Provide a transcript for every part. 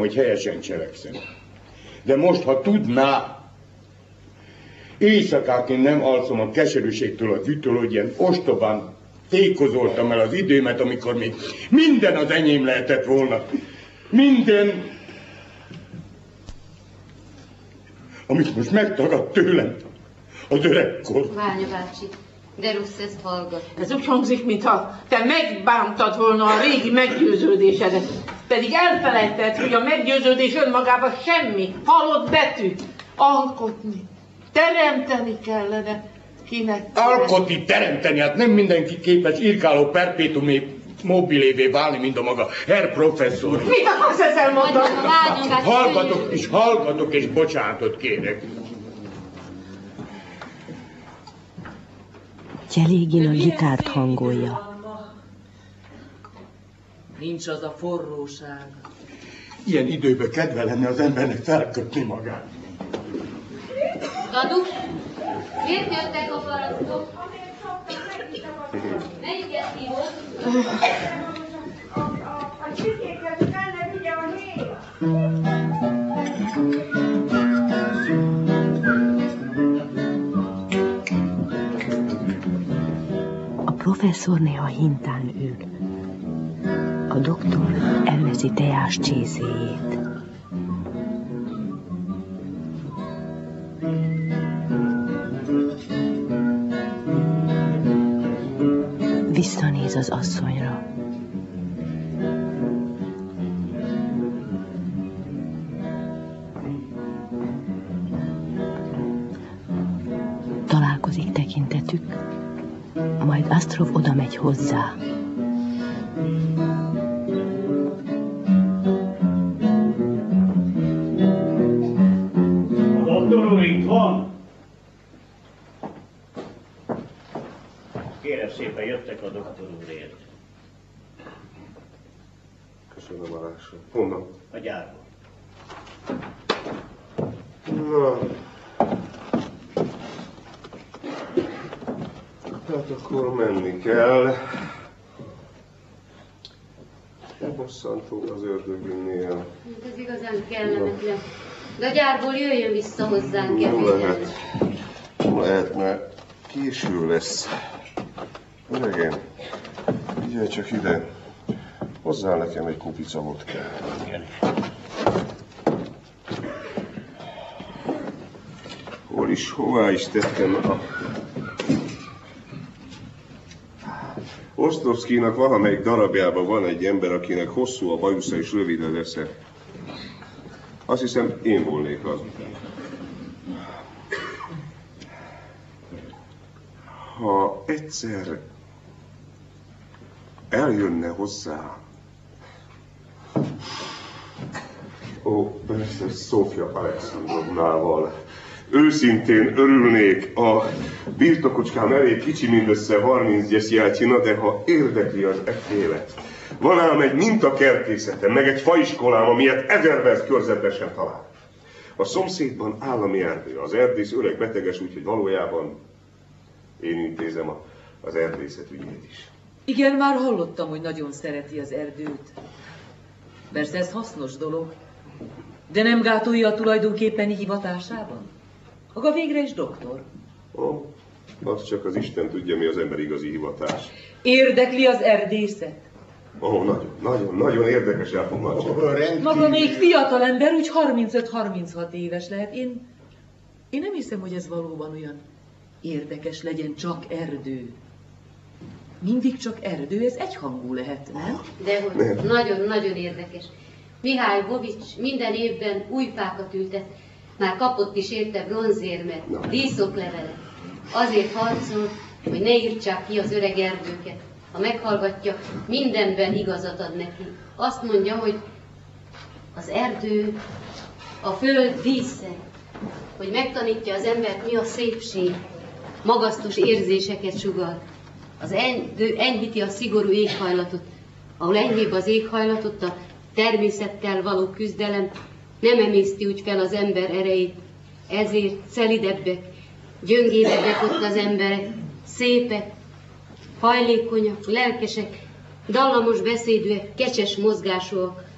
hogy helyesen cselekszem. De most, ha tudná, éjszakáként nem alszom a keserűségtől, a tűtől, hogy ilyen ostobán tékozoltam el az időmet, amikor még minden az enyém lehetett volna. Minden, amit most megtagadt tőlem az öregkor. Ványa bácsi, de rossz ezt hallgat. Ez úgy hangzik, mintha te megbántad volna a régi meggyőződésedet. Pedig elfelejtett, hogy a meggyőződés önmagában semmi, halott betű. Alkotni, teremteni kellene. Kinek? Alkotni, teremteni, hát nem mindenki képes irkáló perpétumé mobilévé válni, mint a maga herr professzor. Mit akarsz ezzel mondani? Hallgatok és bocsánatot kérek. Gyelégin a gitárt hangolja. Nincs az a forróság. Ilyen időben kedve lenne az embernek felkötni magát. Dadu, miért jöttek a parasztok? Melyiket hívod? A csirkéket benne vigye a héj. A professzor néha hintán ül. A doktor elveszi teás csészéjét. Visszanéz az asszonyra. Találkozik tekintetük, majd Astrov oda megy hozzá. A doktor úr itt van? Kérem szépen, jöttek a doktor úrért. Köszönöm, Alásra. Honnan? A gyárból. Na. Hát akkor menni kell. Bosszantó az ördögünknél. Ez igazán kellemetlen. De a gyárból jöjjön vissza hozzánk. Nem lehet, mert késő lesz. Öregem, figyelj csak ide. Hozzá nekem egy kupica vodkát. Hová is tettem a... Osztovszkinak valamelyik darabjában van egy ember, akinek hosszú a bajusza és rövid az esze. Azt hiszem, én volnék az. Ha egyszer eljönne hozzá... Ó, persze, Szófia Alexandrovnával. Őszintén örülnék, a birtokocskám elég kicsi, mindössze 30 gyeszjátyina, de ha érdekli az élet. Van ám egy mintakertészetem, meg egy faiskolám, amilyet 1000 versz körzetben sem talál. A szomszédban állami erdő, az erdész öreg beteges, úgyhogy valójában én intézem az erdészet ügyét is. Igen, már hallottam, hogy nagyon szereti az erdőt. Persze ez hasznos dolog, de nem gátolja a tulajdonképpeni hivatásában? Maga végre is doktor. Ó, az csak az Isten tudja, mi az ember igazi hivatás. Érdekli az erdészet? Ó, nagyon érdekes elfoglaltság. Maga még fiatal ember, úgy 35-36 éves lehet. Én nem hiszem, hogy ez valóban olyan érdekes legyen, csak erdő. Mindig csak erdő, ez egyhangú lehet, nem? De nagyon-nagyon érdekes. Mihály Bovics minden évben új fákat ültet. Már kapott is érte bronzérmet, díszoklevelet. Azért harcol, hogy ne írtsák ki az öreg erdőket. Ha meghallgatja, mindenben igazat ad neki. Azt mondja, hogy az erdő a föld dísze, hogy megtanítja az embert, mi a szépség, magasztos érzéseket sugal. Az erdő enyhíti a szigorú éghajlatot, ahol enyhébb az éghajlatot, a természettel való küzdelem nem emészti úgy fel az ember erejét, ezért szelidebbek, gyöngédebbek ott az emberek, szépek, hajlékonyak, lelkesek, dallamos beszédűek, kecses mozgásúak.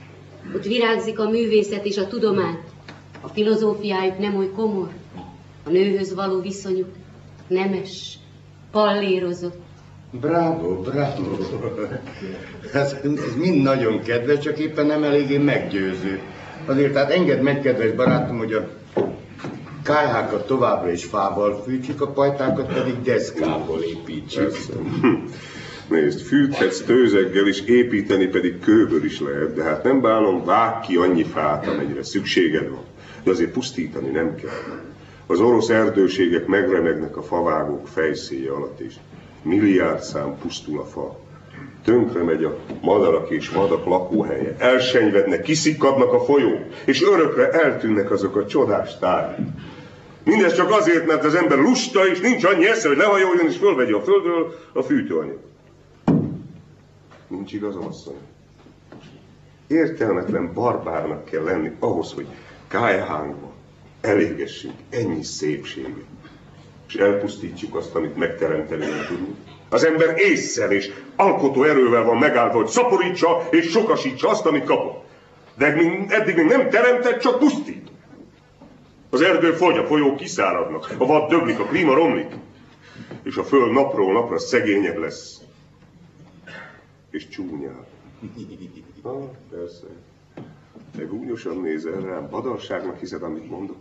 Ott virágzik a művészet és a tudomány. A filozófiájuk nem oly komor. A nőhöz való viszonyuk nemes, pallérozott. Bravo, bravo. Ez mind nagyon kedves, csak éppen nem eléggé meggyőző. Azért hát engedd meg, kedves barátom, hogy a kályhákat továbbra is fával fűtsük, a pajtákat pedig deszkából építsük. Nézd, fűthetsz tőzeggel is, építeni pedig kőből is lehet, de hát nem bánom, vágj ki annyi fát, amennyire szükséged van. De azért pusztítani nem kell. Az orosz erdőségek megremegnek a favágók fejszéje alatt is. Milliárdszám pusztul a fa. Tönkre megy a madarak és vadak lakóhelye. Elsenyvednek, kiszikkadnak a folyók, és örökre eltűnnek azok a csodás tárgyak. Mindez csak azért, mert az ember lusta, és nincs annyi esze, hogy lehajoljon, és fölvegye a földről a fűtőanyagot. Nincs igazam, asszony? Értelmetlen barbárnak kell lenni ahhoz, hogy kályhánkban elégessünk ennyi szépséget, és elpusztítsuk azt, amit megteremteni nem tudunk. Az ember ésszel és alkotó erővel van megállva, hogy szaporítsa és sokasítsa azt, amit kapott. De eddig még nem teremtett, csak pusztít. Az erdő fogy, a folyók kiszáradnak, a vad döglik, a klíma romlik, és a föld napról napra szegényebb lesz. És csúnyább. Persze. Te gúnyosan nézel rám, badalságnak hiszed, amit mondok.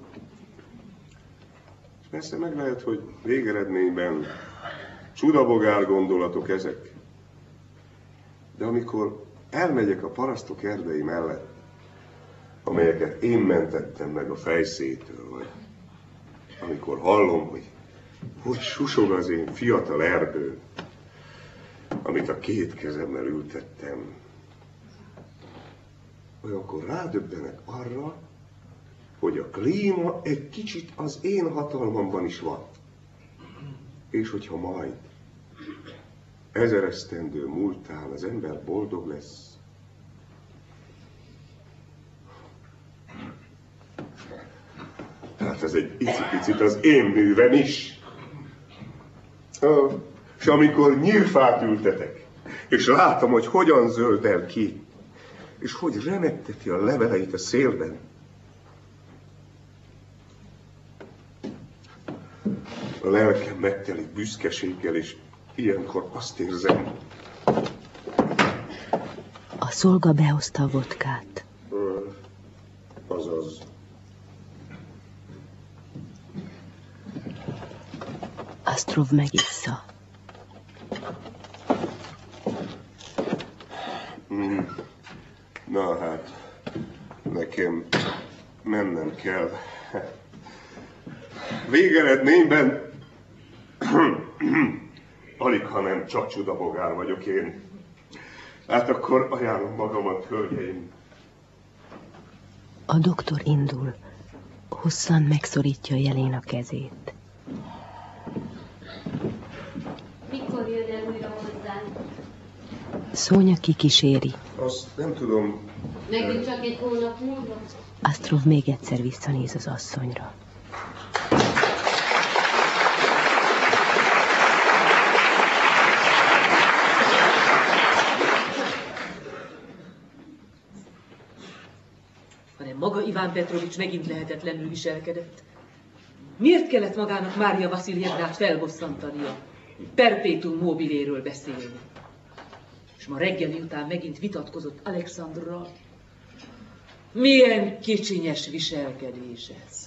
És persze meg lehet, hogy végeredményben csudabogár gondolatok ezek. De amikor elmegyek a parasztok erdei mellett, amelyeket én mentettem meg a fejszétől, vagy amikor hallom, hogy susog az én fiatal erdő, amit a két kezemmel ültettem, olyankor rádöbbenek arra, hogy a klíma egy kicsit az én hatalmamban is van. És hogyha majd 1000 esztendő múltán az ember boldog lesz, hát ez egy icipicit az én művem is. És amikor nyírfát ültetek, és látom, hogy hogyan zöldel ki, és hogy remegteti a leveleit a szélben, a lelkem megtelik büszkeséggel, és ilyenkor azt érzem. A szolga behozta a vodkát. Azaz. Astrov megissza. Na hát, nekem mennem kell. Végeredményben alig, ha nem csak csudabogár vagyok én. Hát akkor ajánlom magamat, hölgyeim. A doktor indul. Hosszan megszorítja Jelén a kezét. Mikor jön el újra hozzánk? Szónya kikíséri. Azt nem tudom. Megint csak egy hónap múlva? Astrov még egyszer visszanéz az asszonyra. Hanem maga Iván Petrovics megint lehetetlenül viselkedett. Miért kellett magának Mária Vasiljevnát felbosszantania? Perpétum mobiléről beszélni. És ma reggeli után megint vitatkozott Alexandrral. Milyen kicsinyes viselkedés ez.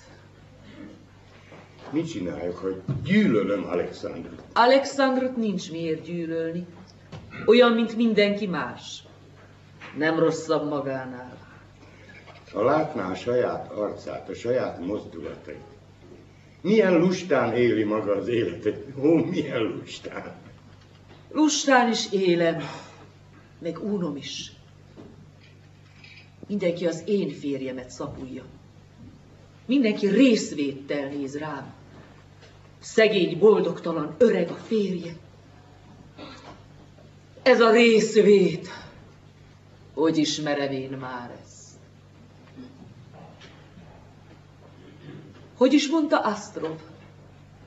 Mit csináljak, hogy gyűlölöm Alexandrot? Alexandrot nincs miért gyűlölni. Olyan, mint mindenki más. Nem rosszabb magánál. Ha látná a saját arcát, a saját mozdulatait, milyen lustán éli maga az életet. Ó, milyen lustán. Lustán is élem, meg unom is. Mindenki az én férjemet szapulja. Mindenki részvéttel néz rám. Szegény, boldogtalan, öreg a férje. Ez a részvét. Hogy ismerem én már ezt? Hogy is mondta Astrov?